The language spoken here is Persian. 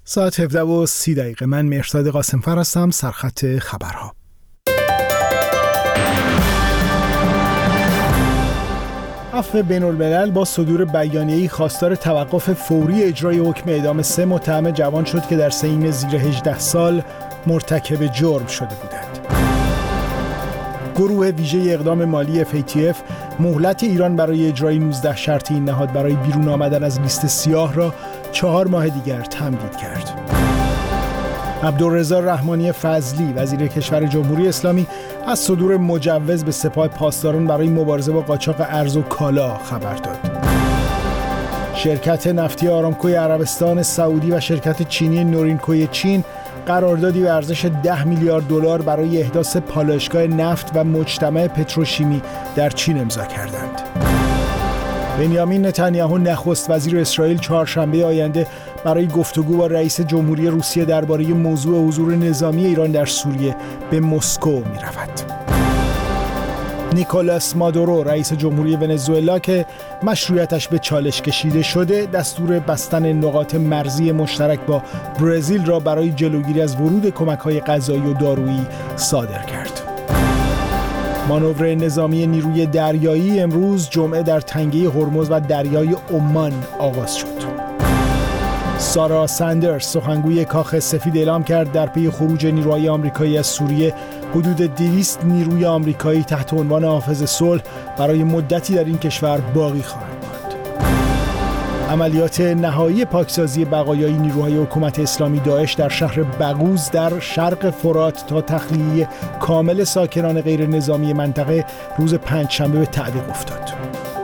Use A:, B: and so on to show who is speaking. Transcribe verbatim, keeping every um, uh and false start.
A: ساعت هفده و سی دقیقه. من مهرداد قاسمفر هستم، سرخط خبرها. عفو بین‌الملل با صدور بیانیه‌ای خواستار توقف فوری اجرای حکم اعدام سه متهم جوان شد که در سن زیر هجده سال مرتکب جرم شده بودند. گروه ویژه اقدام مالی اف ای تی اف مهلت ایران برای اجرای نوزده شرط این نهاد برای بیرون آمدن از لیست سیاه را چهار ماه دیگر تمدید کرد. عبدالرضا رحمانی فضلی وزیر کشور جمهوری اسلامی از صدور مجوز به سپاه پاسداران برای مبارزه با قاچاق ارز و کالا خبر داد. شرکت نفتی آرامکوی عربستان سعودی و شرکت چینی نورینکوی چین قراردادی به ارزش ده میلیارد دلار برای احداث پالایشگاه نفت و مجتمع پتروشیمی در چین امضا کردند. بنیامین نتانیاهو نخست وزیر اسرائیل چهارشنبه آینده برای گفتگو با رئیس جمهوری روسیه درباره موضوع حضور نظامی ایران در سوریه به مسکو می‌رود. نیکولاس مادورو رئیس جمهوری ونزوئلا که مشروعیتش به چالش کشیده شده، دستور بستن نقاط مرزی مشترک با برزیل را برای جلوگیری از ورود کمک‌های غذایی و دارویی صادر کرد. مانور نظامی نیروی دریایی امروز جمعه در تنگه هرمز و دریای عمان آغاز شد. سارا ساندرز سخنگوی کاخ سفید اعلام کرد در پی خروج نیروهای آمریکایی از سوریه حدود دویست نیروی آمریکایی تحت عنوان حافظ صلح برای مدتی در این کشور باقی خواهند ماند. عملیات نهایی پاکسازی بقایای نیروهای حکومت اسلامی داعش در شهر بغوز در شرق فرات تا تخلیه کامل ساکنان غیر نظامی منطقه روز پنجشنبه به تعویق افتاد.